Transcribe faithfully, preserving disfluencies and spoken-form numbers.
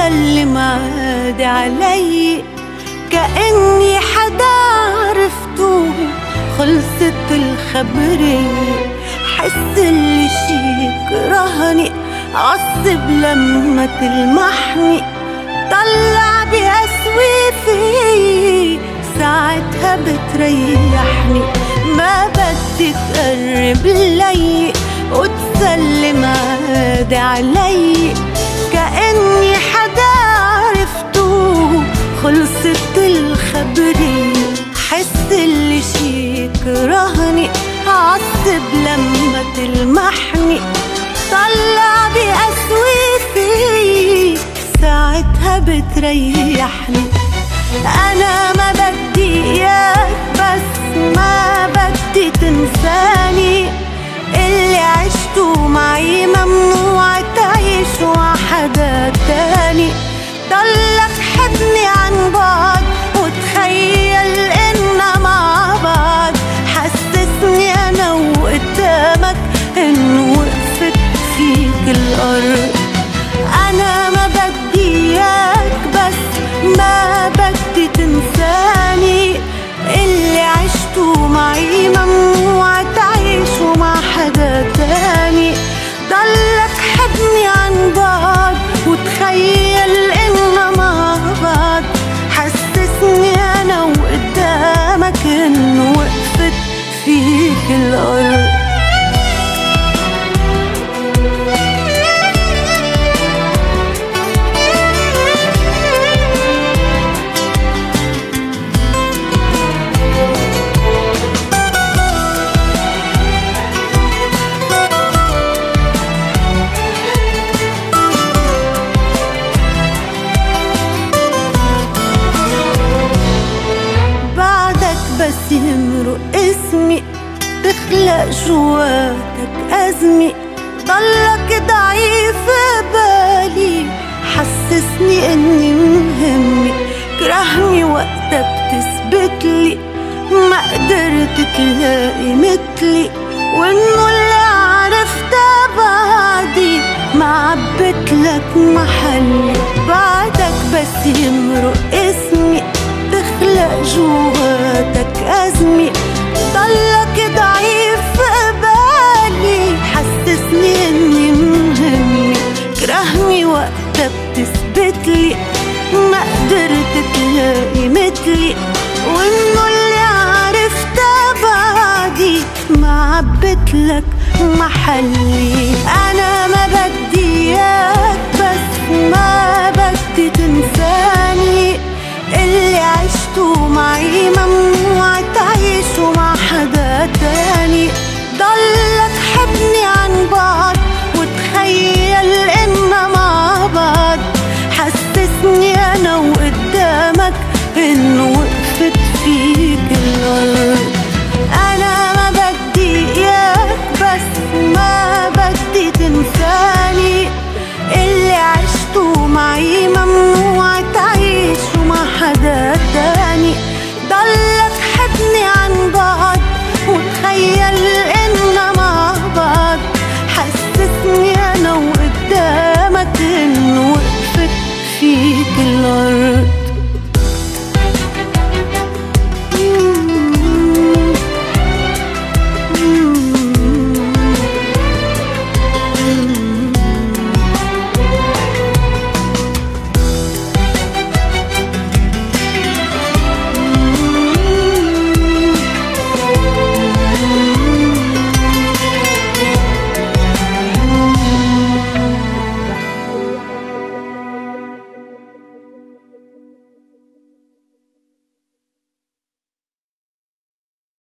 وتسلم عادي علي كأني حدا عرفته. خلصت الخبرية حس اللي شي كرهني، عصب لما تلمحني، طلع بأسوي في ساعتها بتريحني. ما بدي تقرب لي وتسلم عادي علي كأني حدا عرفته. خلصت الخبرية حس اللي شي كرهني، عصب لما تلمحني، طلع بأسوي في ساعتها بتريحني. أنا ما بدي إياك بس ما بدي تنساني، اللي عشته معي ممنوع تعيش مع حدا تاني. ضلك حبني عن بعد وتخيل إننا مع بعض، حسسني أنا وقدامك إنه وقفت فيك الأرض. أنا ما بدي إياك بس ما بدي تنساني، اللي عشته معي ممنوع تعيشه مع حدا تاني. ضلك حبني عن بعض وتخيل إننا مع بعض، حسسني أنا وقدامك إنه وقفت فيك الأرض. بس يمرق اسمي تخلق جواتك أزمة، ضلك ضعيف بالي، حسسني إني مهمة، كرهني وقتك تثبتلي، ما قدرت تلاقي مثلي، وإنه اللي عرفته بعدي ما عبتلك محلي. بعدك بس يمرق اسمي تخلق جواتك أزمة، ضلك ضعيف بالي، حسسني إني مهمة، كرهني وقتها بتثبتلي، ما قدرت تلاقي مثلي، وإنه اللي عرفته بعدي ما عبتلك محلي. أنا ما بدي إياك بس ما بدي تنساني، اللي عشته معي ممنوع تعيشه مع حدا تاني. ضلك حبني عن بعض وتخيل إننا مع بعض، حسسني أنا وقدامك إن